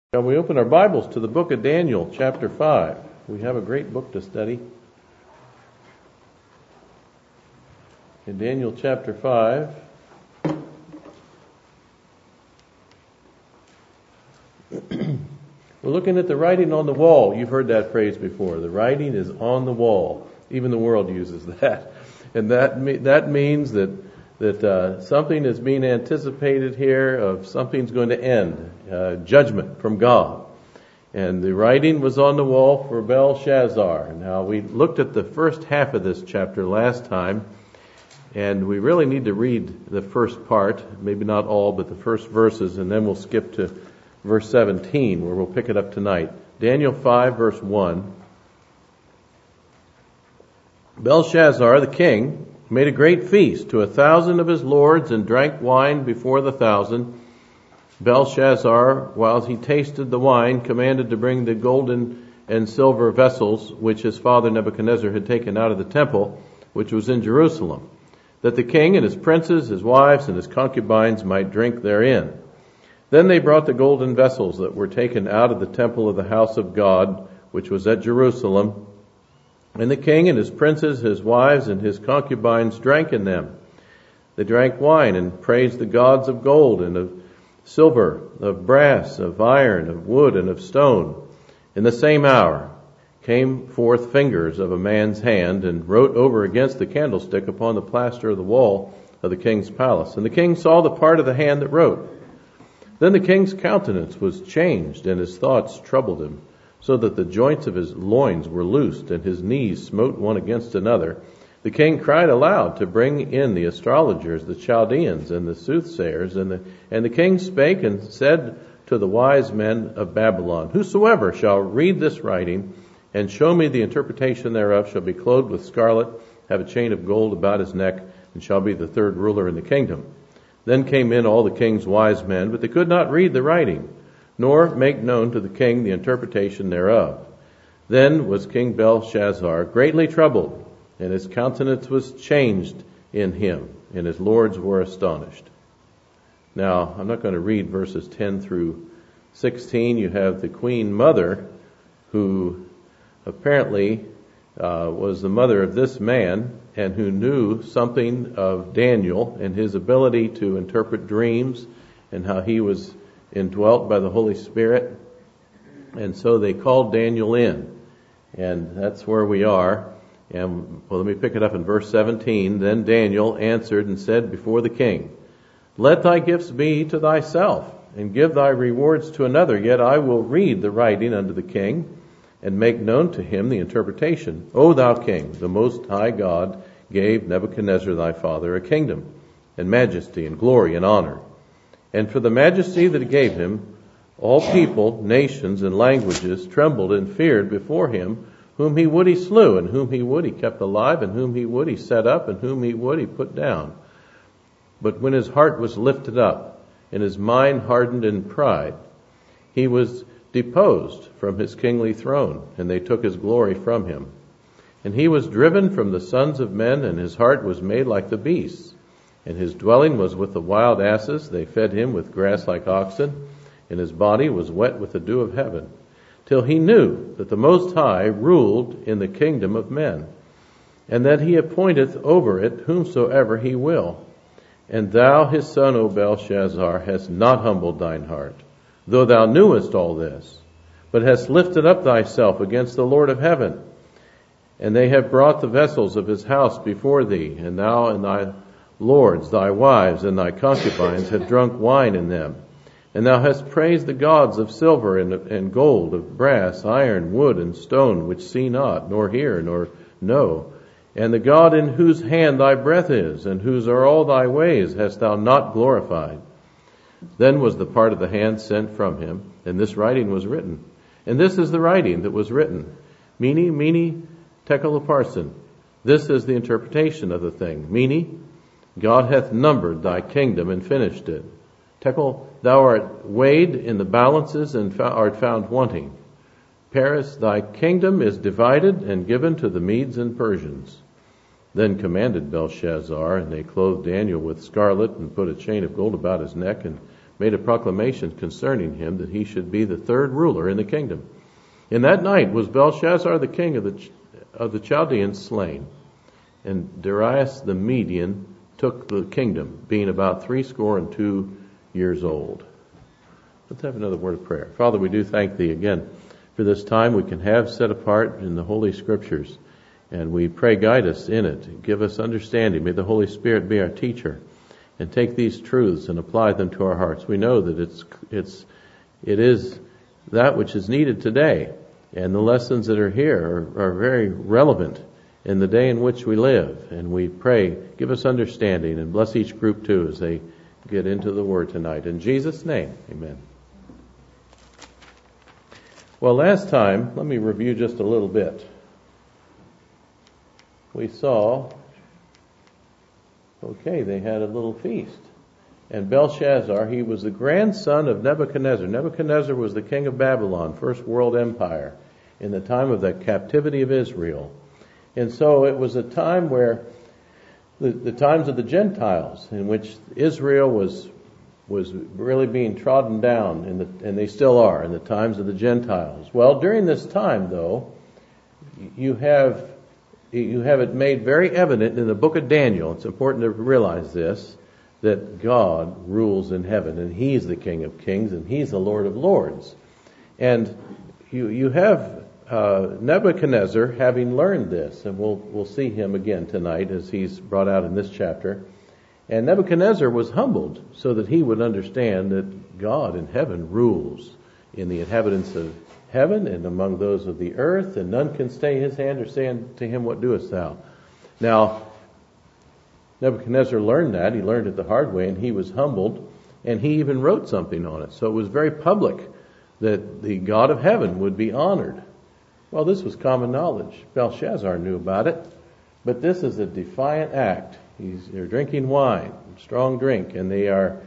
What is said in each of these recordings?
Shall we open our Bibles to the book of Daniel, chapter 5? We have a great book to study. In Daniel chapter 5, we're looking at the writing on the wall. You've heard that phrase before. The writing is on the wall. Even the world uses that. And that means that something is being anticipated here, of something's going to end, judgment from God. And the writing was on the wall for Belshazzar. Now, we looked at the first half of this chapter last time, and we really need to read the first part, maybe not all, but the first verses, and then we'll skip to verse 17, where we'll pick it up tonight. Daniel 5, verse 1. Belshazzar, the king, made a great feast to 1,000 of his lords and drank wine before the 1,000. Belshazzar, while he tasted the wine, commanded to bring the golden and silver vessels which his father Nebuchadnezzar had taken out of the temple, which was in Jerusalem, that the king and his princes, his wives, and his concubines might drink therein. Then they brought the golden vessels that were taken out of the temple of the house of God, which was at Jerusalem, and the king and his princes, his wives, and his concubines drank in them. They drank wine and praised the gods of gold and of silver, of brass, of iron, of wood, and of stone. In the same hour came forth fingers of a man's hand and wrote over against the candlestick upon the plaster of the wall of the king's palace. And the king saw the part of the hand that wrote. Then the king's countenance was changed, and his thoughts troubled him, so that the joints of his loins were loosed, and his knees smote one against another. The king cried aloud to bring in the astrologers, the Chaldeans, and the soothsayers, and the king spake and said to the wise men of Babylon, Whosoever shall read this writing and show me the interpretation thereof shall be clothed with scarlet, have a chain of gold about his neck, and shall be the third ruler in the kingdom. Then came in all the king's wise men, but they could not read the writing, nor make known to the king the interpretation thereof. Then was King Belshazzar greatly troubled, and his countenance was changed in him, and his lords were astonished. Now, I'm not going to read verses 10 through 16. You have the queen mother, who apparently was the mother of this man, and who knew something of Daniel and his ability to interpret dreams, and how he was indwelt by the Holy Spirit. And so they called Daniel in, and that's where we are. And well, let me pick it up in verse 17. Then Daniel answered and said before the king, Let thy gifts be to thyself, and give thy rewards to another, yet I will read the writing unto the king, and make known to him the interpretation. O thou king, the most high God gave Nebuchadnezzar thy father a kingdom, and majesty, and glory, and honor. And for the majesty that he gave him, all people, nations, and languages trembled and feared before him. Whom he would he slew, and whom he would he kept alive, and whom he would he set up, and whom he would he put down. But when his heart was lifted up, and his mind hardened in pride, he was deposed from his kingly throne, and they took his glory from him. And he was driven from the sons of men, and his heart was made like the beasts. And his dwelling was with the wild asses. They fed him with grass like oxen, and his body was wet with the dew of heaven, till he knew that the Most High ruled in the kingdom of men, and that he appointeth over it whomsoever he will. And thou, his son, O Belshazzar, hast not humbled thine heart, though thou knewest all this, but hast lifted up thyself against the Lord of heaven. And they have brought the vessels of his house before thee, and thou and thy lords, thy wives, and thy concubines have drunk wine in them. And thou hast praised the gods of silver and gold, of brass, iron, wood, and stone, which see not, nor hear, nor know. And the God in whose hand thy breath is, and whose are all thy ways, hast thou not glorified. Then was the part of the hand sent from him, and this writing was written. And this is the writing that was written. Mene, tekel upharsin. This is the interpretation of the thing. Mene, God hath numbered thy kingdom and finished it. Tekel, thou art weighed in the balances and art found wanting. Paris, thy kingdom is divided and given to the Medes and Persians. Then commanded Belshazzar, and they clothed Daniel with scarlet and put a chain of gold about his neck and made a proclamation concerning him that he should be the third ruler in the kingdom. In that night was Belshazzar the king of the Chaldeans slain, and Darius the Median took the kingdom, being about 62 years old. Let's have another word of prayer. Father, we do thank Thee again for this time we can have set apart in the Holy Scriptures, and we pray guide us in it. Give us understanding. May the Holy Spirit be our teacher, and take these truths and apply them to our hearts. We know that it is that which is needed today, and the lessons that are here are very relevant in the day in which we live. And we pray, give us understanding, and bless each group too as they get into the Word tonight. In Jesus' name, amen. Well, last time, let me review just a little bit. We saw, they had a little feast. And Belshazzar, he was the grandson of Nebuchadnezzar. Nebuchadnezzar was the king of Babylon, first world empire, in the time of the captivity of Israel. And so it was a time where the times of the Gentiles, in which Israel was really being trodden down, and they still are, in the times of the Gentiles. Well, during this time, though, you have it made very evident in the book of Daniel. It's important to realize this, that God rules in heaven, and He's the King of Kings, and He's the Lord of Lords. And you have Nebuchadnezzar having learned this, and we'll see him again tonight as he's brought out in this chapter. And Nebuchadnezzar was humbled so that he would understand that God in heaven rules in the inhabitants of heaven and among those of the earth, and none can stay his hand or say unto him, what doest thou? Now, Nebuchadnezzar learned that. He learned it the hard way, and he was humbled, and he even wrote something on it. So it was very public that the God of heaven would be honored. Well, this was common knowledge. Belshazzar knew about it, but this is a defiant act. They're drinking wine, strong drink, and they are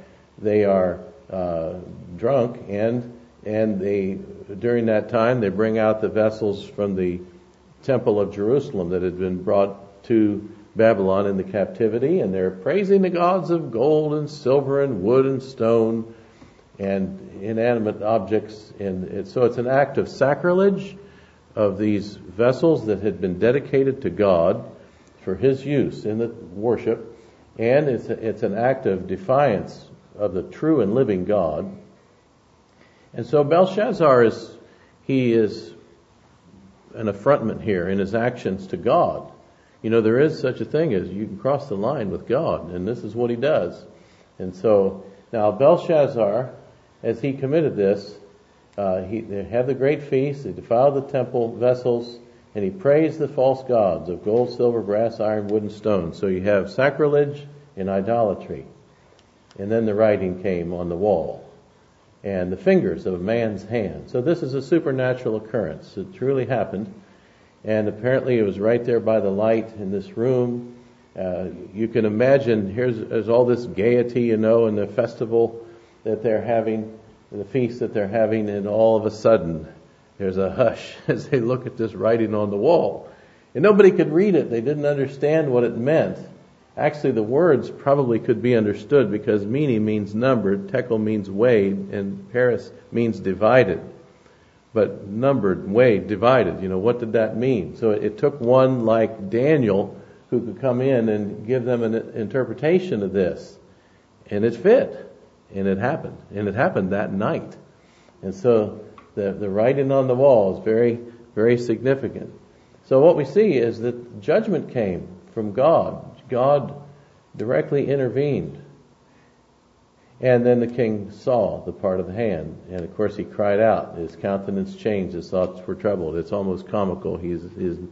drunk, and they, during that time, they bring out the vessels from the temple of Jerusalem that had been brought to Babylon in the captivity, and they're praising the gods of gold and silver and wood and stone and inanimate objects. And so it's an act of sacrilege of these vessels that had been dedicated to God for His use in the worship, and it's an act of defiance of the true and living God. And so Belshazzar is an affrontment here in his actions to God. You know, there is such a thing as you can cross the line with God, and this is what he does. And so now Belshazzar, as he committed this, they had the great feast, they defiled the temple vessels, and he praised the false gods of gold, silver, brass, iron, wood, and stone. So you have sacrilege and idolatry. And then the writing came on the wall, and the fingers of a man's hand. So this is a supernatural occurrence. It truly happened. And apparently it was right there by the light in this room. You can imagine, there's all this gaiety, in the festival that they're having, the feast that they're having, and all of a sudden there's a hush as they look at this writing on the wall. And nobody could read it. They didn't understand what it meant. Actually, the words probably could be understood because mene means numbered, tekel means weighed, and paris means divided. But numbered, weighed, divided, what did that mean? So it took one like Daniel who could come in and give them an interpretation of this. And it fit. And it happened. And it happened that night. And so the writing on the wall is very, very significant. So what we see is that judgment came from God. God directly intervened. And then the king saw the part of the hand. And of course he cried out. His countenance changed. His thoughts were troubled. It's almost comical. His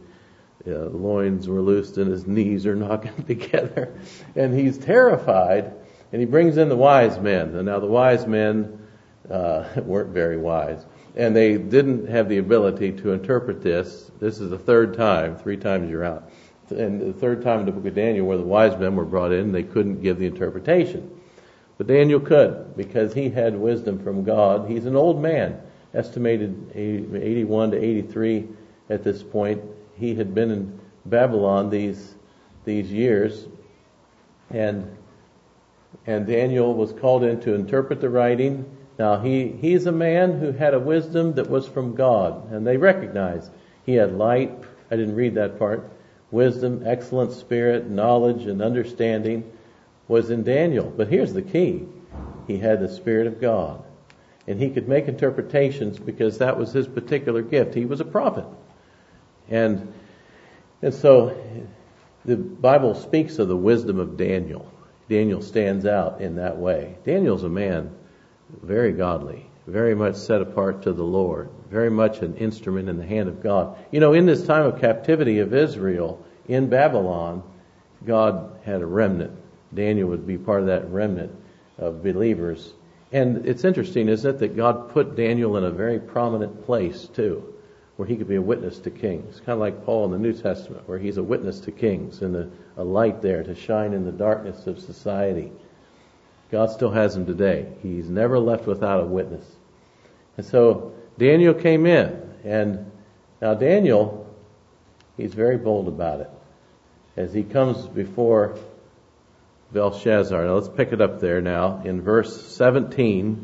loins were loosed and his knees are knocking together. And he's terrified. And he brings in the wise men. And now the wise men weren't very wise. And they didn't have the ability to interpret this. This is the third time. 3 times you're out. And the third time in the book of Daniel where the wise men were brought in, they couldn't give the interpretation. But Daniel could, because he had wisdom from God. He's an old man, estimated 81 to 83 at this point. He had been in Babylon these years. And and Daniel was called in to interpret the writing. Now he's a man who had a wisdom that was from God, and they recognized he had light. I didn't read that part. Wisdom, excellent spirit, knowledge, and understanding was in Daniel. But here's the key. He had the Spirit of God. And he could make interpretations because that was his particular gift. He was a prophet. And so the Bible speaks of the wisdom of Daniel. Daniel stands out in that way. Daniel's a man very godly, very much set apart to the Lord, very much an instrument in the hand of God. In this time of captivity of Israel in Babylon, God had a remnant. Daniel would be part of that remnant of believers. And it's interesting, isn't it, that God put Daniel in a very prominent place too, where he could be a witness to kings. Kind of like Paul in the New Testament, where he's a witness to kings and a light there to shine in the darkness of society. God still has him today. He's never left without a witness. And so Daniel came in, and now Daniel, he's very bold about it. As he comes before Belshazzar. Now let's pick it up there now in verse 17.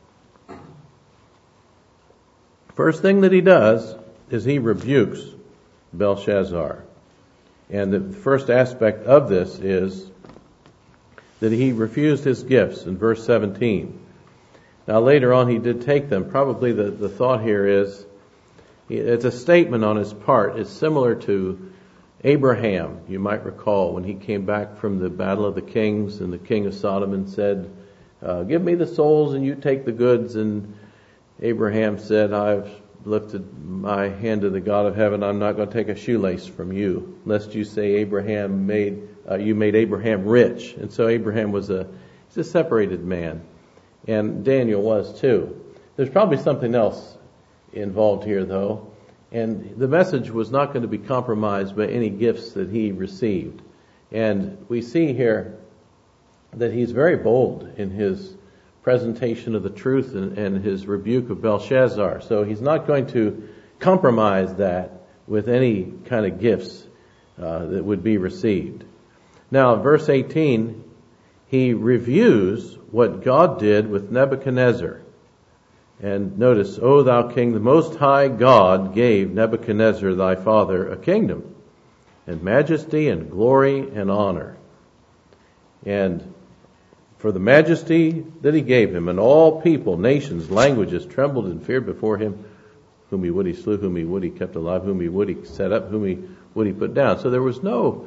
First thing that he does is he rebukes Belshazzar. And the first aspect of this is that he refused his gifts in verse 17. Now later on he did take them. Probably the thought here is, it's a statement on his part. It's similar to Abraham, you might recall, when he came back from the battle of the kings and the king of Sodom said, give me the souls and you take the goods. And Abraham said, I've lifted my hand to the God of heaven. I'm not going to take a shoelace from you, lest you say you made Abraham rich. And so Abraham he's a separated man. And Daniel was too. There's probably something else involved here though. And the message was not going to be compromised by any gifts that he received. And we see here that he's very bold in his presentation of the truth and his rebuke of Belshazzar. So he's not going to compromise that with any kind of gifts that would be received. Now, verse 18, he reviews what God did with Nebuchadnezzar. And notice, O thou king, the most high God gave Nebuchadnezzar thy father a kingdom, and majesty and glory and honor. And for the majesty that he gave him, and all people, nations, languages trembled and feared before him, whom he would he slew, whom he would he kept alive, whom he would he set up, whom he would he put down. So there was no,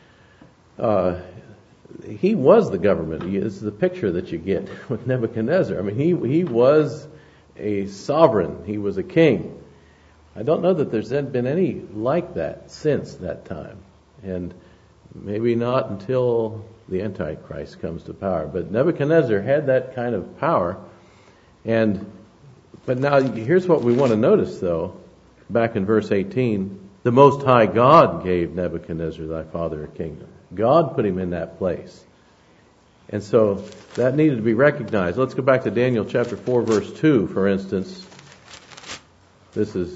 he was the government. This is the picture that you get with Nebuchadnezzar. I mean, he was a sovereign. He was a king. I don't know that there's been any like that since that time. And maybe not until the Antichrist comes to power. But Nebuchadnezzar had that kind of power. But now here's what we want to notice though. Back in verse 18, the Most High God gave Nebuchadnezzar thy father a kingdom. God put him in that place. And so that needed to be recognized. Let's go back to Daniel chapter 4 verse 2, for instance. This is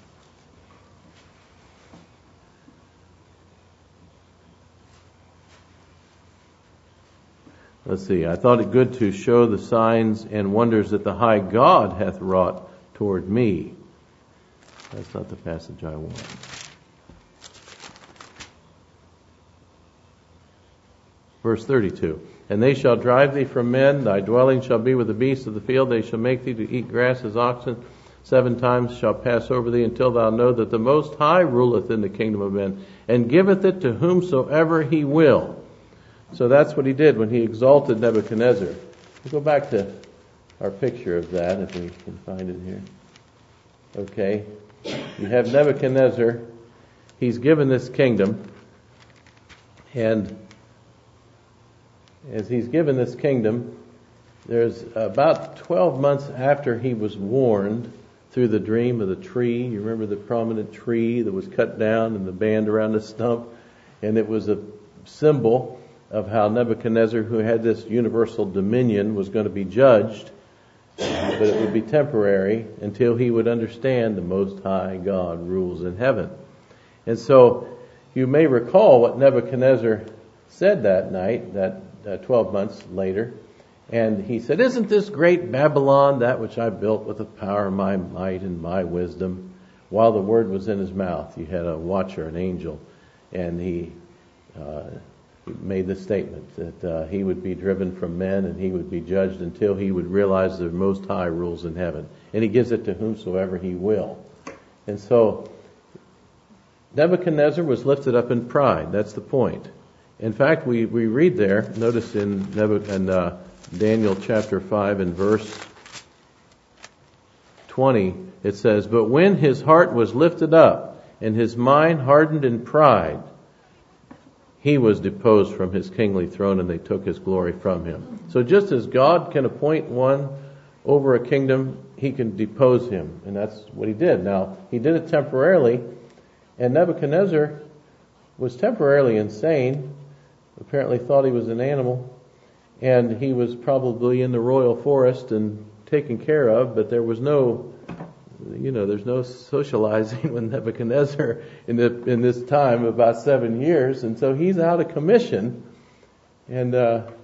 let's see. I thought it good to show the signs and wonders that the high God hath wrought toward me. That's not the passage I want. Verse 32. And they shall drive thee from men, thy dwelling shall be with the beasts of the field, they shall make thee to eat grass as oxen, 7 times shall pass over thee, until thou know that the Most High ruleth in the kingdom of men, and giveth it to whomsoever he will. So that's what he did when he exalted Nebuchadnezzar. We'll go back to our picture of that, if we can find it here. Okay. You have Nebuchadnezzar. He's given this kingdom, and as he's given this kingdom, there's about 12 months after he was warned through the dream of the tree. You remember the prominent tree that was cut down and the band around the stump? And it was a symbol of how Nebuchadnezzar, who had this universal dominion, was going to be judged. But it would be temporary until he would understand the Most High God rules in heaven. And so you may recall what Nebuchadnezzar said that night, that 12 months later. And he said, "Isn't this great Babylon, that which I built with the power of my might and my wisdom?" While the word was in his mouth, you had a watcher, an angel, and he made the statement that he would be driven from men and he would be judged until he would realize the Most High rules in heaven. And he gives it to whomsoever he will. And so Nebuchadnezzar was lifted up in pride. That's the point. In fact, we read there, notice in Daniel chapter 5 and verse 20, it says, "But when his heart was lifted up and his mind hardened in pride, he was deposed from his kingly throne and they took his glory from him." So just as God can appoint one over a kingdom, he can depose him. And that's what he did. Now, he did it temporarily, and Nebuchadnezzar was temporarily insane, apparently thought he was an animal, and he was probably in the royal forest and taken care of, but there was there's no socializing with Nebuchadnezzar in this time, about 7 years, and so he's out of commission, and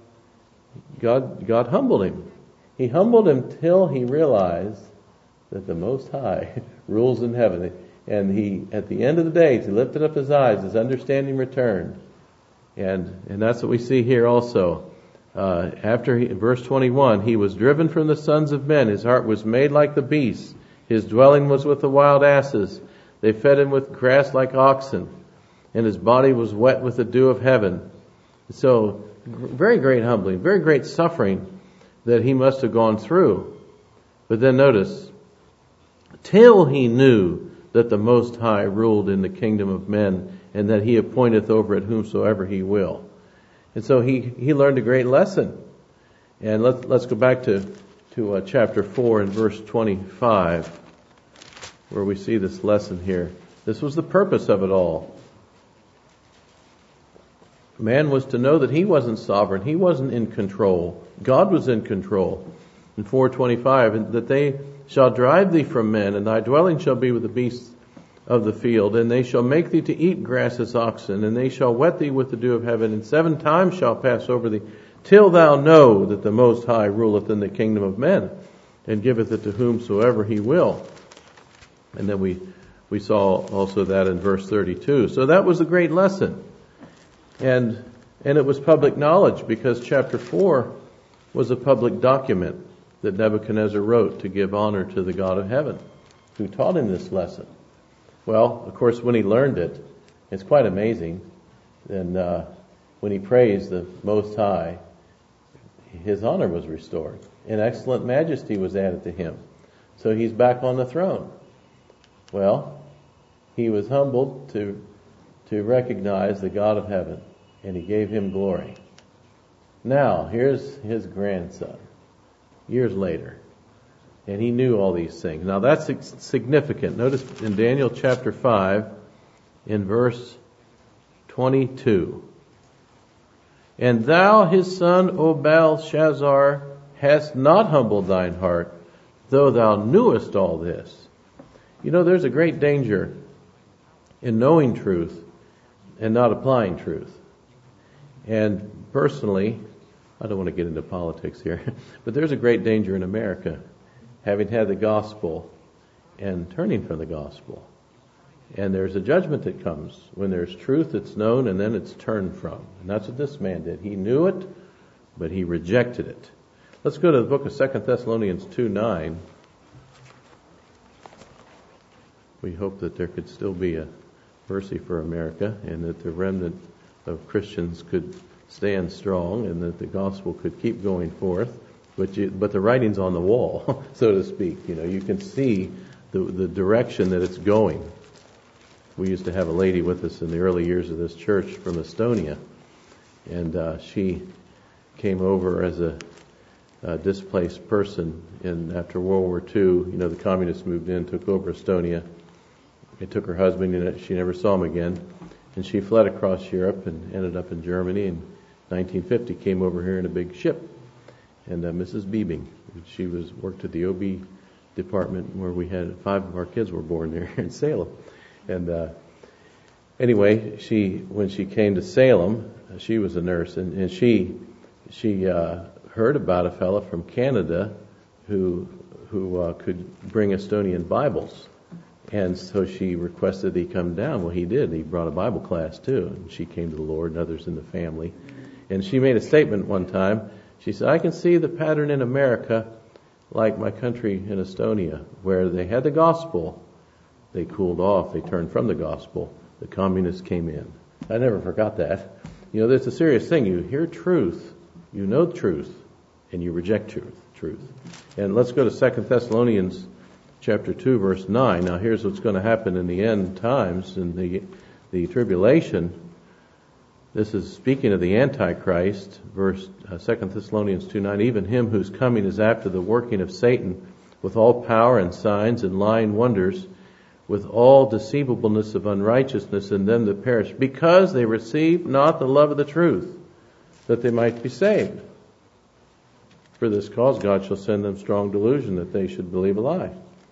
God humbled him. He humbled him till he realized that the Most High rules in heaven, and he, at the end of the days, he lifted up his eyes, his understanding returned, and that's what we see here also. Verse 21, "He was driven from the sons of men. His heart was made like the beasts. His dwelling was with the wild asses. They fed him with grass like oxen, and his body was wet with the dew of heaven." So, very great humbling, very great suffering that he must have gone through. But then notice, till he knew that the Most High ruled in the kingdom of men, and that he appointeth over it whomsoever he will. And so he learned a great lesson. And let's go back to chapter 4 and verse 25, where we see this lesson here. This was the purpose of it all. Man was to know that he wasn't sovereign. He wasn't in control. God was in control. In 4:25, "And that they shall drive thee from men, and thy dwelling shall be with the beasts of the field, and they shall make thee to eat grass as oxen, and they shall wet thee with the dew of heaven, and 7 times shall pass over thee, till thou know that the Most High ruleth in the kingdom of men, and giveth it to whomsoever he will." And then we saw also that in verse 32. So that was a great lesson. And it was public knowledge, because chapter 4 was a public document that Nebuchadnezzar wrote to give honor to the God of heaven, who taught him this lesson. Well, of course, when he learned it, it's quite amazing. And when he praised the Most High, his honor was restored, and excellent majesty was added to him. So he's back on the throne. Well, he was humbled to recognize the God of heaven, and he gave him glory. Now, here's his grandson, years later. And he knew all these things. Now that's significant. Notice in Daniel chapter 5, in verse 22. "And thou, his son, O Belshazzar, hast not humbled thine heart, though thou knewest all this." You know, there's a great danger in knowing truth and not applying truth. And personally, I don't want to get into politics here, but there's a great danger in America having had the gospel and turning from the gospel. And there's a judgment that comes when there's truth that's known and then it's turned from. And that's what this man did. He knew it, but he rejected it. Let's go to the book of 2 Thessalonians 2:9. We hope that there could still be a mercy for America, and that the remnant of Christians could stand strong, and that the gospel could keep going forth. But the writing's on the wall, so to speak. You know, you can see the direction that it's going. We used to have a lady with us in the early years of this church from Estonia, and she came over as a displaced person. And after World War II, you know, the communists moved in, took over Estonia. They took her husband, and she never saw him again. And she fled across Europe and ended up in Germany. In 1950, came over here in a big ship. And Mrs. Biebing, she worked at the OB department where we had 5 of our kids were born there in Salem. And anyway, when she came to Salem, she was a nurse, and she she heard about a fellow from Canada who could bring Estonian Bibles. And so she requested he come down. Well, he did. He brought a Bible class too. And she came to the Lord and others in the family. And she made a statement one time. She said, I can see the pattern in America like my country in Estonia, where they had the gospel. They cooled off. They turned from the gospel. The communists came in. I never forgot that. You know, there's a serious thing. You hear truth, you know truth, and you reject truth. And let's go to 2 Thessalonians chapter 2, verse 9. Now here's what's going to happen in the end times, in the tribulation. This is speaking of the Antichrist, 2 Thessalonians 2:9. Even him whose coming is after the working of Satan, with all power and signs and lying wonders, with all deceivableness of unrighteousness in them that perish, because they received not the love of the truth, that they might be saved. For this cause God shall send them strong delusion, that they should believe a lie,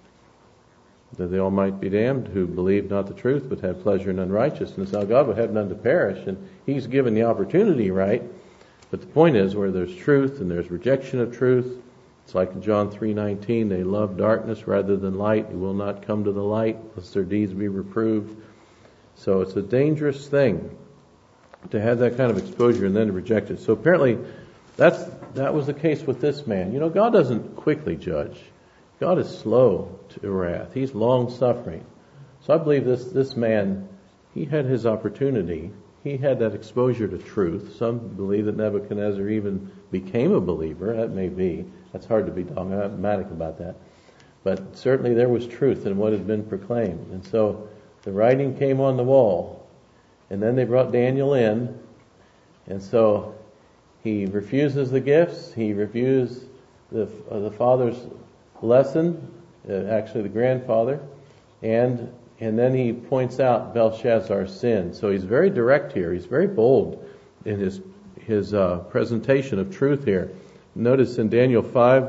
that they all might be damned who believe not the truth, but have pleasure in unrighteousness. Now God would have none to perish, and He's given the opportunity, right? But the point is, where there's truth and there's rejection of truth, it's like in John 3:19, they love darkness rather than light. They will not come to the light, lest their deeds be reproved. So it's a dangerous thing to have that kind of exposure and then to reject it. So apparently that was the case with this man. You know, God doesn't quickly judge. God is slow to wrath. He's long-suffering. So I believe this man, he had his opportunity. He had that exposure to truth. Some believe that Nebuchadnezzar even became a believer. That may be. That's hard to be dogmatic about that. But certainly there was truth in what had been proclaimed. And so the writing came on the wall. And then they brought Daniel in. And so he refuses the gifts. He refused the father's lesson, actually the grandfather, and then he points out Belshazzar's sin. So he's very direct here. He's very bold in his presentation of truth here. Notice in Daniel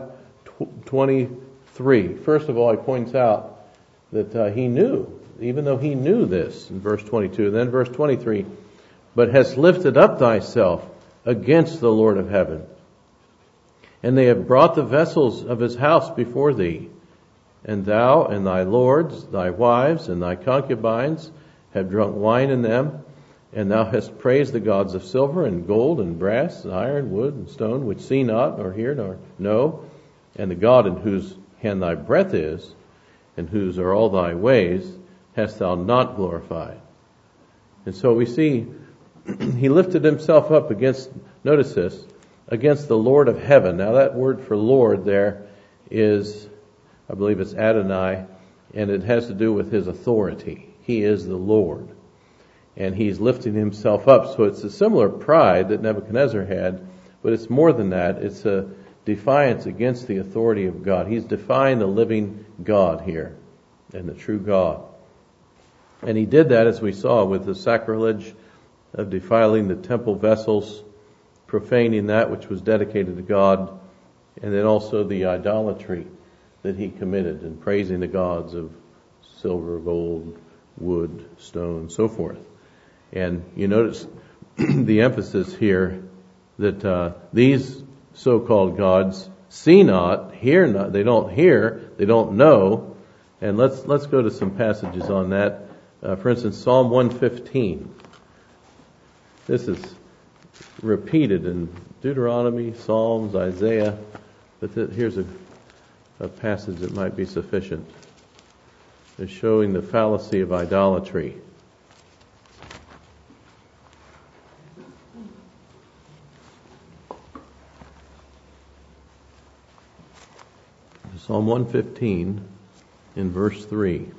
5:23. First of all, he points out that he knew, even though he knew this in verse 22. And then verse 23, but hast lifted up thyself against the Lord of heaven. And they have brought the vessels of his house before thee. And thou and thy lords, thy wives, and thy concubines have drunk wine in them. And thou hast praised the gods of silver and gold and brass, and iron, wood, and stone, which see not, nor hear, nor know. And the God in whose hand thy breath is, and whose are all thy ways, hast thou not glorified. And so we see he lifted himself up against, notice this, against the Lord of heaven. Now that word for Lord there is, I believe it's Adonai, and it has to do with his authority. He is the Lord. And he's lifting himself up. So it's a similar pride that Nebuchadnezzar had, but it's more than that. It's a defiance against the authority of God. He's defying the living God here, and the true God. And he did that, as we saw, with the sacrilege of defiling the temple vessels, profaning that which was dedicated to God, and then also the idolatry that he committed in praising the gods of silver, gold, wood, stone, so forth. And you notice the emphasis here that these so-called gods see not, hear not. They don't hear, they don't know. And let's go to some passages on that. For instance, Psalm 115. This is repeated in Deuteronomy, Psalms, Isaiah, but here's a passage that might be sufficient. It's showing the fallacy of idolatry. Psalm 115 in verse 3.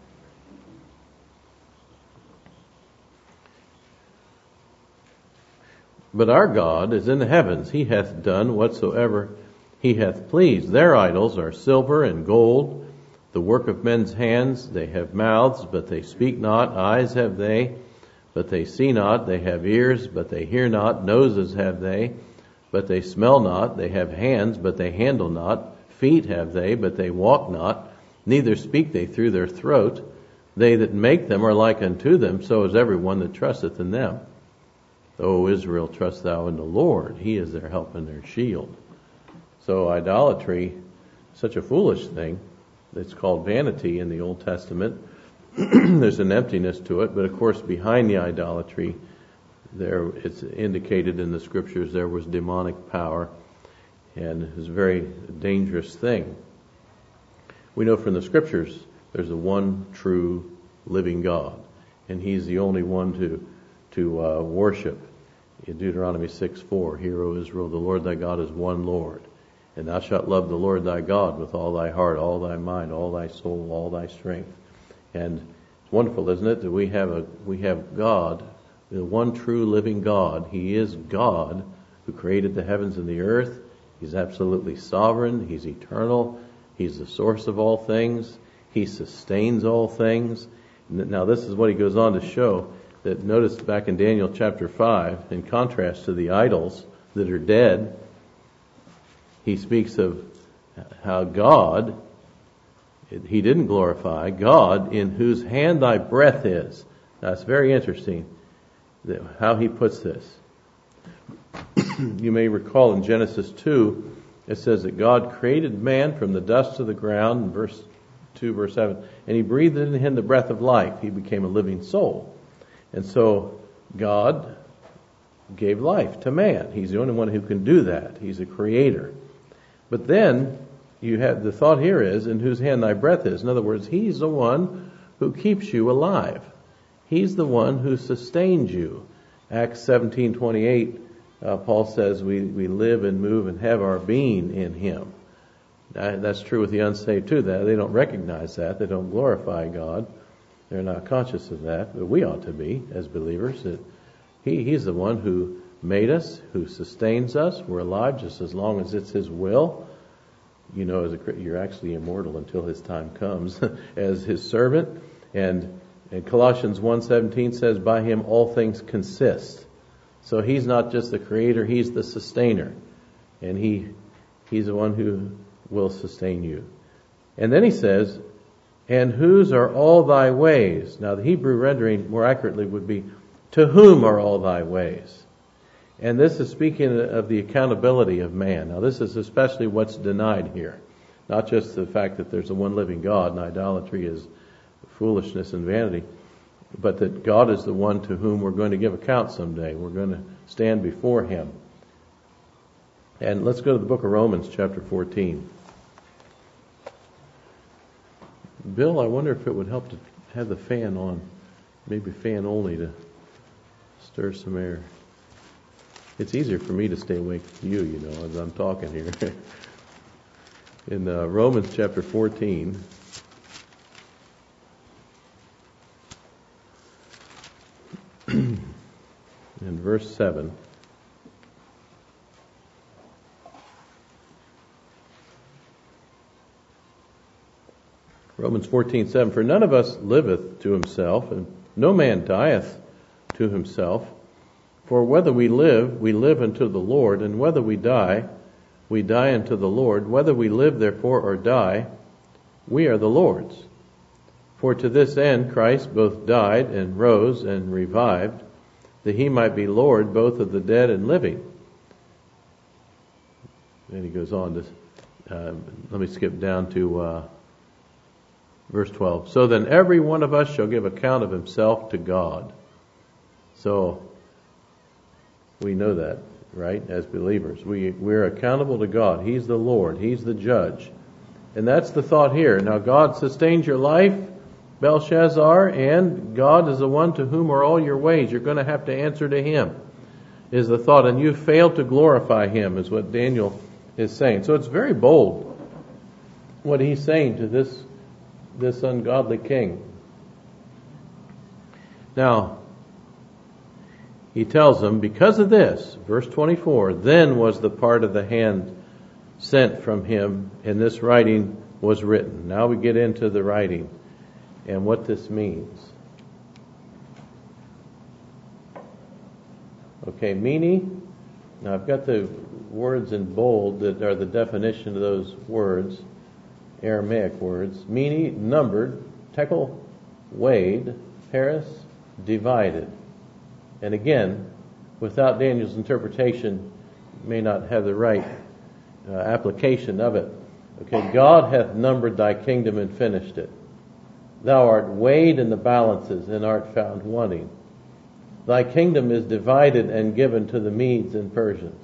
But our God is in the heavens. He hath done whatsoever he hath pleased. Their idols are silver and gold, the work of men's hands. They have mouths, but they speak not. Eyes have they, but they see not. They have ears, but they hear not. Noses have they, but they smell not. They have hands, but they handle not. Feet have they, but they walk not. Neither speak they through their throat. They that make them are like unto them, so is every one that trusteth in them. O Israel, trust thou in the Lord. He is their help and their shield. So idolatry, such a foolish thing. It's called vanity in the Old Testament. There's an emptiness to it, but of course behind the idolatry, there it's indicated in the scriptures there was demonic power, and it was a very dangerous thing. We know from the scriptures there's a one true living God, and He's the only one to worship. In Deuteronomy 6:4, Hear, O Israel, the Lord thy God is one Lord, and thou shalt love the Lord thy God with all thy heart, all thy mind, all thy soul, all thy strength. And it's wonderful, isn't it, that we have God, the one true living God. He is God who created the heavens and the earth. He's absolutely sovereign. He's eternal. He's the source of all things. He sustains all things. Now this is what he goes on to show, that notice back in Daniel chapter 5, in contrast to the idols that are dead, he speaks of how God, he didn't glorify, God in whose hand thy breath is. Now it's very interesting how he puts this. You may recall in Genesis 2, it says that God created man from the dust of the ground, in verse 2, verse 7, and he breathed in him the breath of life. He became a living soul. And so God gave life to man. He's the only one who can do that. He's a creator. But then you have the thought here is, in whose hand thy breath is. In other words, He's the one who keeps you alive. He's the one who sustains you. Acts 17:28, Paul says we live and move and have our being in Him. That's true with the unsaved too. That they don't recognize that. They don't glorify God. They're not conscious of that. But we ought to be as believers. That He's the one who made us, who sustains us. We're alive just as long as it's His will. You know, you're actually immortal until His time comes as His servant. And Colossians 1:17 says, by Him all things consist. So He's not just the creator, He's the sustainer. And He's the one who will sustain you. And then he says, and whose are all thy ways? Now the Hebrew rendering more accurately would be, to whom are all thy ways? And this is speaking of the accountability of man. Now this is especially what's denied here. Not just the fact that there's a one living God and idolatry is foolishness and vanity, but that God is the one to whom we're going to give account someday. We're going to stand before Him. And let's go to the book of Romans chapter 14. Bill, I wonder if it would help to have the fan on, maybe fan only, to stir some air. It's easier for me to stay awake than you know, as I'm talking here. In Romans chapter 14, in verse 7, Romans 14:7, for none of us liveth to himself, and no man dieth to himself. For whether we live unto the Lord, and whether we die unto the Lord. Whether we live therefore or die, we are the Lord's. For to this end Christ both died and rose and revived, that He might be Lord both of the dead and living. Then he goes on to, let me skip down to verse 12. So then every one of us shall give account of himself to God. So we know that, right? As believers, we're accountable to God. He's the Lord. He's the judge. And that's the thought here. Now God sustains your life, Belshazzar, and God is the one to whom are all your ways. You're going to have to answer to Him, is the thought. And you failed to glorify Him, is what Daniel is saying. So it's very bold what he's saying to this ungodly king. Now, he tells them, because of this, verse 24, then was the part of the hand sent from him, and this writing was written. Now we get into the writing and what this means. Okay, Mene. Now I've got the words in bold that are the definition of those words, Aramaic words. Mene, numbered, tekel, weighed, paris, divided. And again, without Daniel's interpretation, may not have the right application of it. Okay, God hath numbered thy kingdom and finished it. Thou art weighed in the balances and art found wanting. Thy kingdom is divided and given to the Medes and Persians.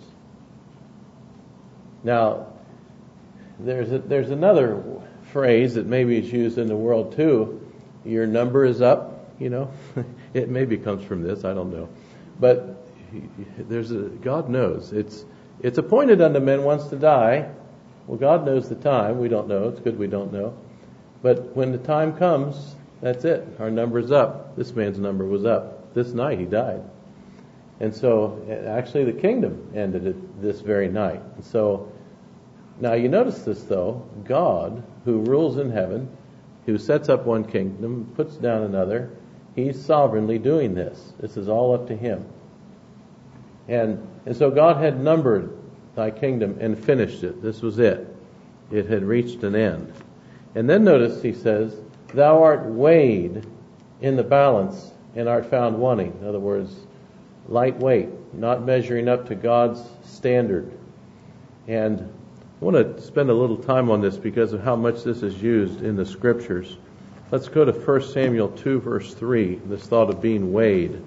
Now, there's another phrase that maybe is used in the world too. Your number is up, It maybe comes from this, I don't know. But God knows. It's appointed unto men once to die. Well, God knows the time. We don't know. It's good we don't know. But when the time comes, that's it. Our number's up. This man's number was up. This night he died. And so actually the kingdom ended it this very night. And so now you notice this though. God, who rules in heaven, who sets up one kingdom, puts down another, he's sovereignly doing this. This is all up to him. And so God had numbered thy kingdom and finished it. This was it. It had reached an end. And then notice he says, thou art weighed in the balance and art found wanting. In other words, lightweight, not measuring up to God's standard. And I want to spend a little time on this because of how much this is used in the scriptures. Let's go to 1 Samuel 2 verse 3, this thought of being weighed.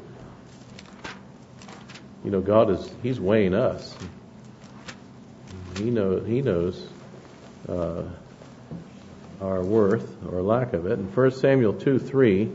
God he's weighing us. He knows our worth or lack of it. In 1 Samuel 2:3,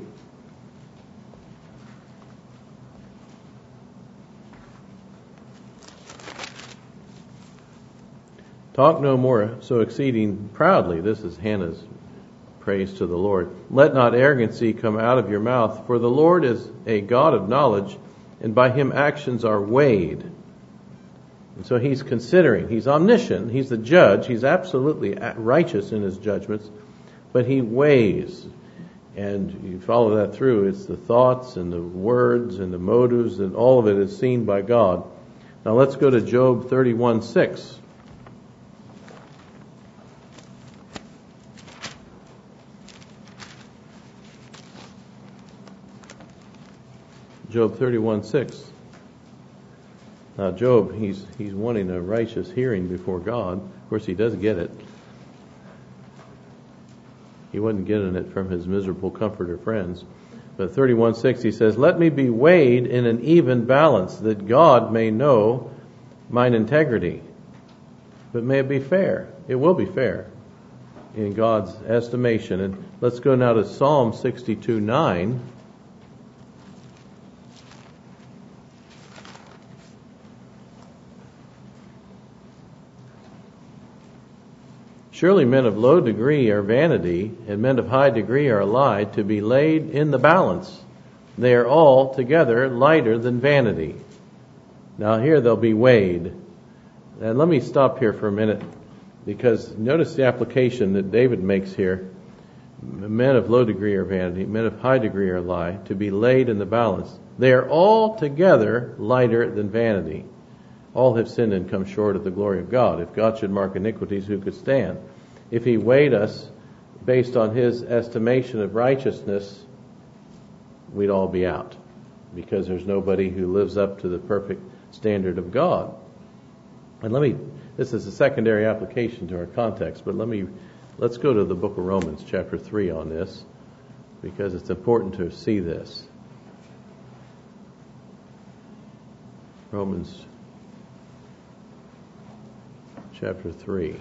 talk no more so exceeding proudly. This is Hannah's praise to the Lord. Let not arrogancy come out of your mouth, for the Lord is a God of knowledge, and by him actions are weighed. And so he's considering, he's omniscient, he's the judge, he's absolutely righteous in his judgments, but he weighs. And you follow that through, it's the thoughts and the words and the motives, and all of it is seen by God. Now let's go to Job 31:6. Job 31:6. Now Job, he's wanting a righteous hearing before God. Of course, he does get it. He wasn't getting it from his miserable comforter friends. But 31:6 he says, let me be weighed in an even balance, that God may know mine integrity. But may it be fair. It will be fair in God's estimation. And let's go now to Psalm 62:9. Surely men of low degree are vanity, and men of high degree are a lie, to be laid in the balance. They are all together lighter than vanity. Now here they'll be weighed. And let me stop here for a minute, because notice the application that David makes here. Men of low degree are vanity, men of high degree are a lie, to be laid in the balance. They are all together lighter than vanity. All have sinned and come short of the glory of God. If God should mark iniquities, who could stand? If he weighed us based on his estimation of righteousness, we'd all be out, because there's nobody who lives up to the perfect standard of God. And this is a secondary application to our context, but let's go to the book of Romans chapter 3 on this, because it's important to see this. Romans chapter 3.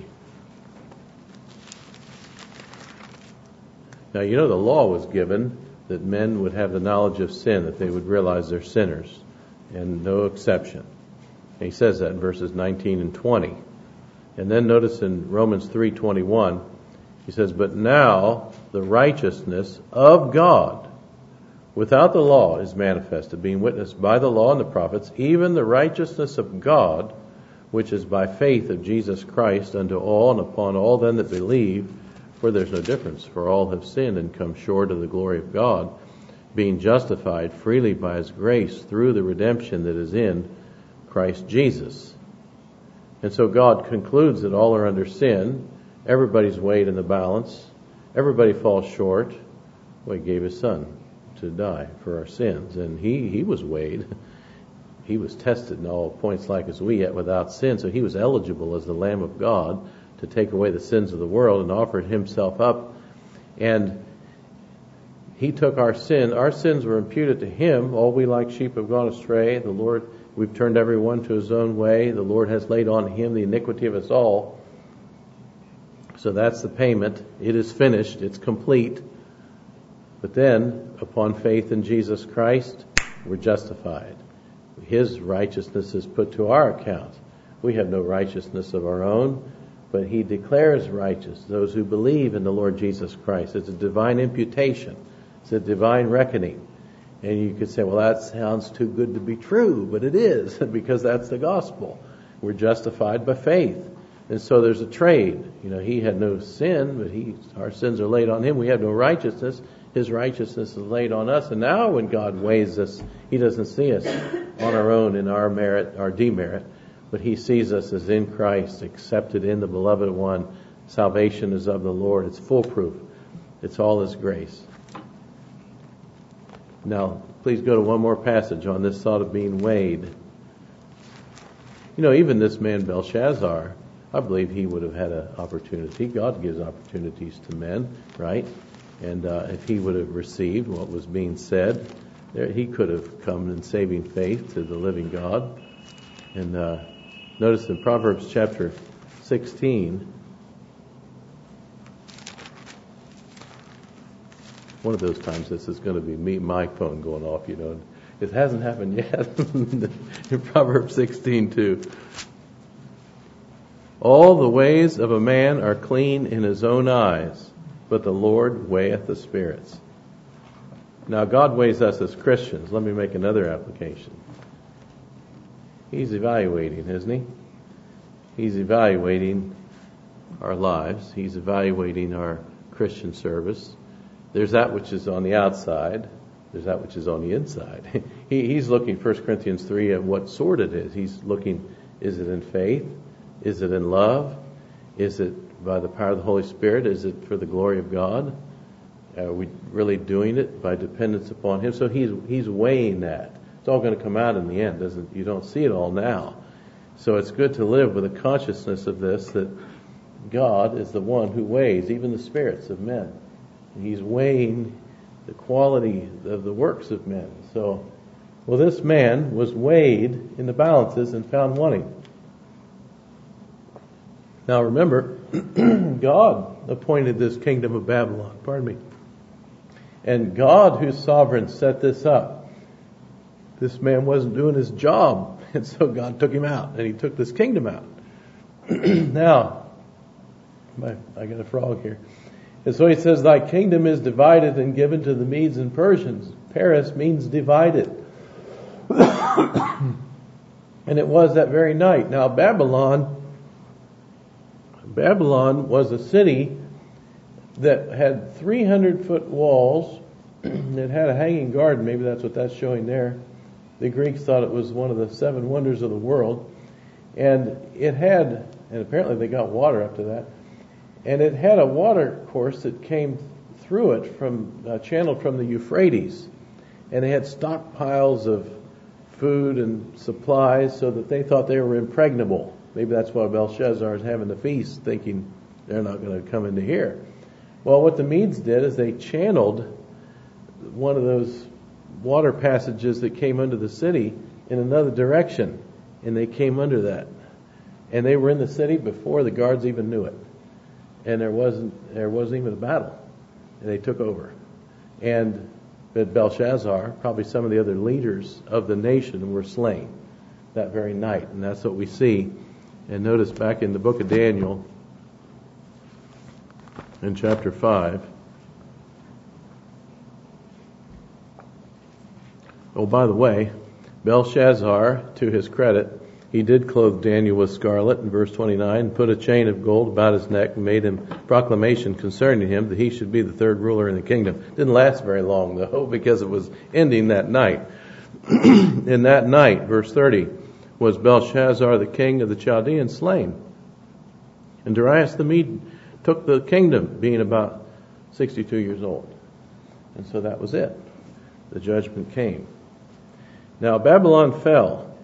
Now, the law was given that men would have the knowledge of sin, that they would realize they're sinners, and no exception. And he says that in verses 19 and 20. And then notice in Romans 3:21, he says, but now the righteousness of God without the law is manifested, being witnessed by the law and the prophets, even the righteousness of God, which is by faith of Jesus Christ unto all and upon all them that believe, for there's no difference, for all have sinned and come short of the glory of God, being justified freely by his grace through the redemption that is in Christ Jesus. And so God concludes that all are under sin, everybody's weighed in the balance, everybody falls short. Well, he gave his son to die for our sins, and he was weighed. he was tested in all points like as we, yet without sin. So he was eligible as the Lamb of God to take away the sins of the world, and offered himself up. And he took our sin. Our sins were imputed to him. All we like sheep have gone astray. The Lord, we've turned everyone to his own way. The Lord has laid on him the iniquity of us all. So that's the payment. It is finished. It's complete. But then, upon faith in Jesus Christ, we're justified. His righteousness is put to our account. We have no righteousness of our own, but he declares righteous those who believe in the Lord Jesus Christ. It's a divine imputation. It's a divine reckoning. And you could say, well, that sounds too good to be true, but it is, because that's the gospel. We're justified by faith. And so there's a trade. He had no sin, but our sins are laid on him. We have no righteousness. His righteousness is laid on us. And now when God weighs us, he doesn't see us on our own in our merit, our demerit, but he sees us as in Christ, accepted in the beloved one. Salvation is of the Lord. It's foolproof. It's all his grace. Now, please go to one more passage on this thought of being weighed. Even this man Belshazzar, I believe he would have had an opportunity. God gives opportunities to men, right? And if he would have received what was being said, he could have come in saving faith to the living God. And notice in Proverbs chapter 16, one of those times this is going to be my phone going off, It hasn't happened yet. In Proverbs 16:2. All the ways of a man are clean in his own eyes, but the Lord weigheth the spirits. Now, God weighs us as Christians. Let me make another application. He's evaluating, isn't he? He's evaluating our lives. He's evaluating our Christian service. There's that which is on the outside. There's that which is on the inside. He's looking, 1 Corinthians 3, at what sort it is. He's looking, is it in faith? Is it in love? Is it by the power of the Holy Spirit? Is it for the glory of God? Are we really doing it by dependence upon him? So he's weighing that. It's all going to come out in the end. You don't see it all now. So it's good to live with a consciousness of this, that God is the one who weighs even the spirits of men. He's weighing the quality of the works of men. So, this man was weighed in the balances and found wanting. Now remember, God appointed this kingdom of Babylon. Pardon me. And God, who's sovereign, set this up. This man wasn't doing his job, and so God took him out, and he took this kingdom out. Now, I got a frog here. And so he says, thy kingdom is divided and given to the Medes and Persians. Paris means divided. And it was that very night. Now Babylon was a city that had 300-foot walls. It had a hanging garden. Maybe that's what that's showing there. The Greeks thought it was one of the 7 wonders of the world. And apparently they got water up to that. And it had a water course that came through it channeled from the Euphrates. And they had stockpiles of food and supplies so that they thought they were impregnable. Maybe that's why Belshazzar is having the feast, thinking they're not going to come into here. Well, what the Medes did is they channeled one of those water passages that came under the city in another direction. And they came under that. And they were in the city before the guards even knew it. And there wasn't even a battle. And they took over. And Belshazzar, probably some of the other leaders of the nation, were slain that very night. And that's what we see. And notice back in the book of Daniel, in chapter 5. Oh, by the way, Belshazzar, to his credit, he did clothe Daniel with scarlet in verse 29, put a chain of gold about his neck, and made him proclamation concerning him that he should be the third ruler in the kingdom. Didn't last very long, though, because it was ending that night. In that night, verse 30, was Belshazzar, the king of the Chaldeans, slain. And Darius the Mede took the kingdom, being about 62 years old. And so that was it. The judgment came. Now Babylon fell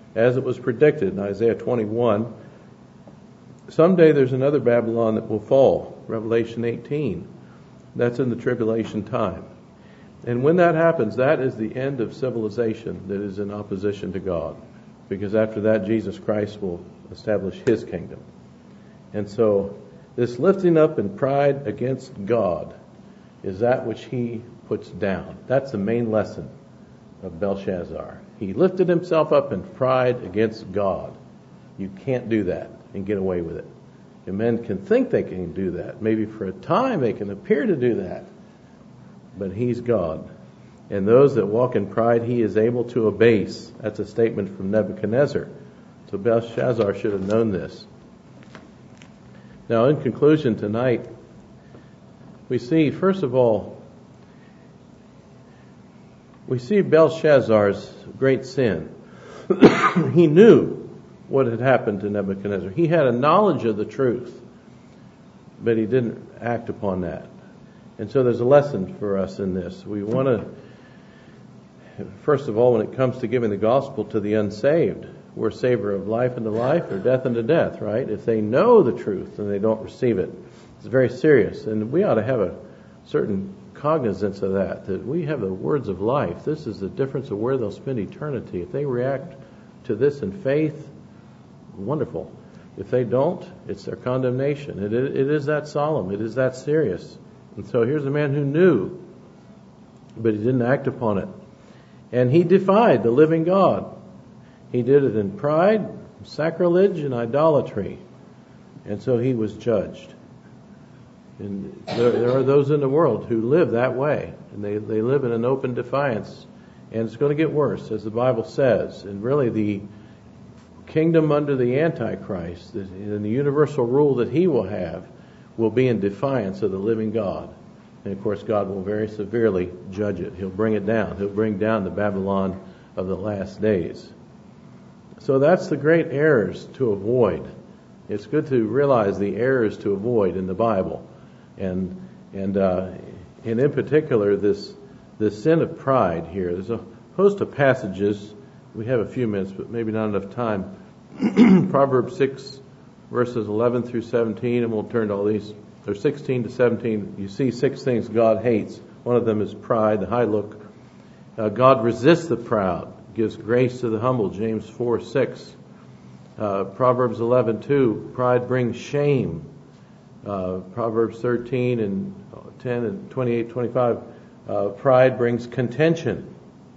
as it was predicted in Isaiah 21. Someday there's another Babylon that will fall, Revelation 18. That's in the tribulation time. And when that happens, that is the end of civilization that is in opposition to God. Because after that, Jesus Christ will establish His kingdom. And so, this lifting up in pride against God is that which he puts down. That's the main lesson of Belshazzar. He lifted himself up in pride against God. You can't do that and get away with it. And men can think they can do that. Maybe for a time they can appear to do that. But he's God. And those that walk in pride, he is able to abase. That's a statement from Nebuchadnezzar. So Belshazzar should have known this. Now, in conclusion tonight, we see, first of all, we see Belshazzar's great sin. He knew what had happened to Nebuchadnezzar. He had a knowledge of the truth, but he didn't act upon that. And so there's a lesson for us in this. We want to, first of all, when it comes to giving the gospel to the unsaved, we're savor of life unto life or death unto death, right? If they know the truth and they don't receive it, it's very serious. And we ought to have a certain cognizance of that we have the words of life. This is the difference of where they'll spend eternity. If they react to this in faith, wonderful. If they don't, it's their condemnation. It is that solemn. It is that serious. And so here's a man who knew, but he didn't act upon it. And he defied the living God. He did it in pride, sacrilege, and idolatry. And so he was judged. And there are those in the world who live that way. And they live in an open defiance. And it's going to get worse, as the Bible says. And really the kingdom under the Antichrist, and the universal rule that he will have, will be in defiance of the living God. And of course God will very severely judge it. He'll bring it down. He'll bring down the Babylon of the last days. So that's the great errors to avoid. It's good to realize the errors to avoid in the Bible. And in particular, this sin of pride here. There's a host of passages. We have a few minutes, but maybe not enough time. Proverbs 6, verses 11 through 17, and we'll turn to all these. There's 16 to 17. You see 6 things God hates. One of them is pride, the high look. God resists the proud, gives grace to the humble, James 4:6. Proverbs 11:2, pride brings shame. Proverbs 13 and 10 and 28, 25, pride brings contention.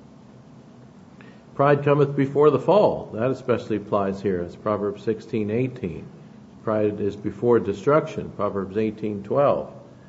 Pride cometh before the fall. That especially applies here. It's Proverbs 16:18. Pride is before destruction. Proverbs 18:12.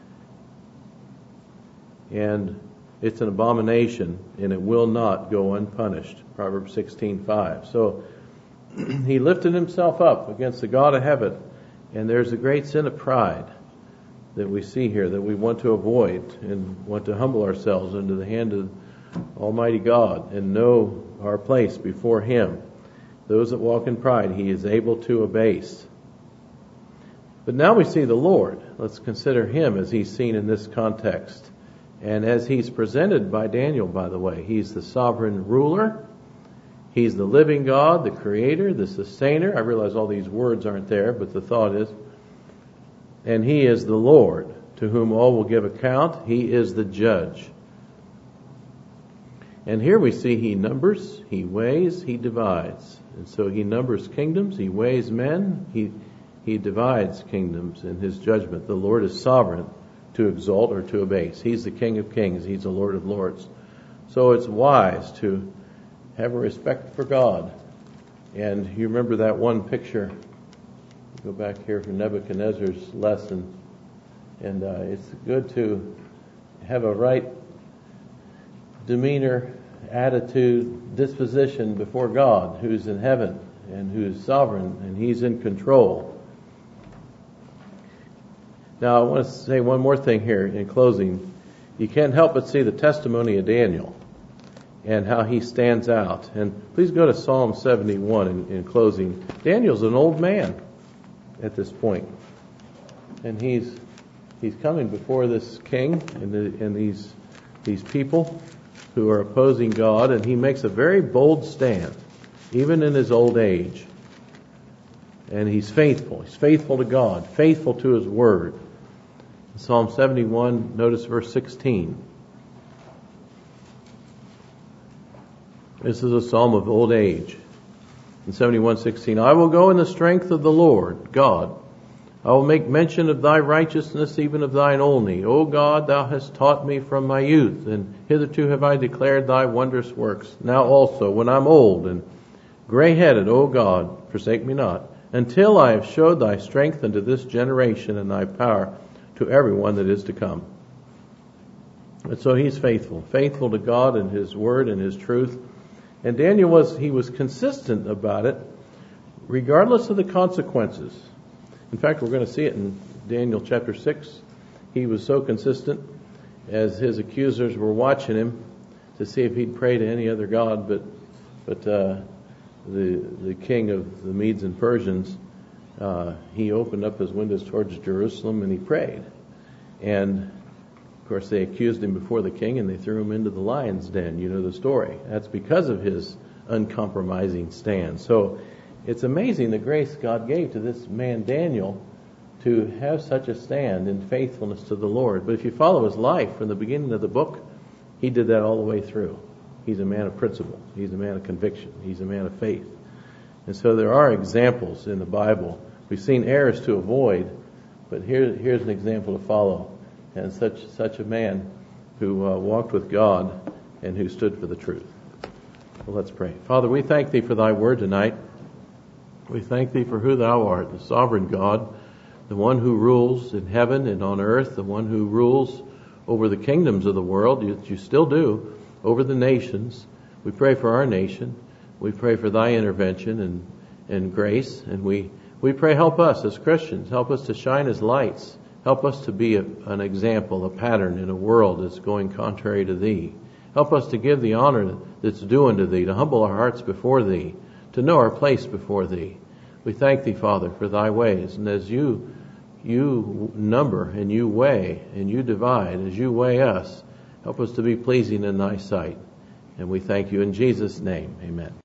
And it's an abomination, and it will not go unpunished. Proverbs 16:5. So he lifted himself up against the God of heaven. And there's a great sin of pride that we see here that we want to avoid and want to humble ourselves into the hand of Almighty God and know our place before Him. Those that walk in pride, He is able to abase. But now we see the Lord. Let's consider Him as He's seen in this context. And as He's presented by Daniel, by the way, He's the sovereign ruler. He's the living God, the creator, the sustainer. I realize all these words aren't there, but the thought is. And He is the Lord, to whom all will give account. He is the judge. And here we see He numbers, He weighs, He divides. And so He numbers kingdoms, He weighs men, He divides kingdoms in His judgment. The Lord is sovereign to exalt or to abase. He's the King of kings. He's the Lord of lords. So it's wise to have a respect for God. And you remember that one picture. Go back here for Nebuchadnezzar's lesson. And it's good to have a right demeanor, attitude, disposition before God, who's in heaven and who's sovereign, and He's in control. Now, I want to say one more thing here in closing. You can't help but see the testimony of Daniel and how he stands out. And please go to Psalm 71 in closing. Daniel's an old man at this point. And he's coming before this king and these people who are opposing God, and he makes a very bold stand. even in his old age. And he's faithful. He's faithful to God, faithful to his word. Psalm 71, notice verse 16. This is a psalm of old age. In 71:16, I will go in the strength of the Lord, God. I will make mention of thy righteousness, even of thine only. O God, thou hast taught me from my youth, and hitherto have I declared thy wondrous works. Now also, when I'm old and gray-headed, O God, forsake me not, until I have showed thy strength unto this generation and thy power to everyone that is to come. And so he's faithful to God and his word and his truth. And Daniel was consistent about it, regardless of the consequences. In fact, we're going to see it in Daniel chapter 6. He was so consistent as his accusers were watching him to see if he'd pray to any other god, but the king of the Medes and Persians, he opened up his windows towards Jerusalem and he prayed. And of course, they accused him before the king and they threw him into the lion's den. You know the story. That's because of his uncompromising stand. So it's amazing the grace God gave to this man Daniel to have such a stand in faithfulness to the Lord. But if you follow his life from the beginning of the book, he did that all the way through. He's a man of principle. He's a man of conviction. He's a man of faith. And so there are examples in the Bible. We've seen errors to avoid, but here's an example to follow. And such a man who walked with God and who stood for the truth. Well, let's pray. Father, we thank thee for thy word tonight. We thank thee for who thou art, the sovereign God, the one who rules in heaven and on earth, the one who rules over the kingdoms of the world. You still do, over the nations. We pray for our nation. We pray for thy intervention and grace. And we pray, help us as Christians. Help us to shine as lights. Help us to be an example, a pattern in a world that's going contrary to thee. Help us to give the honor that's due unto thee, to humble our hearts before thee, to know our place before thee. We thank thee, Father, for thy ways. And as you number and you weigh and you divide, as you weigh us, help us to be pleasing in thy sight. And we thank you in Jesus' name. Amen.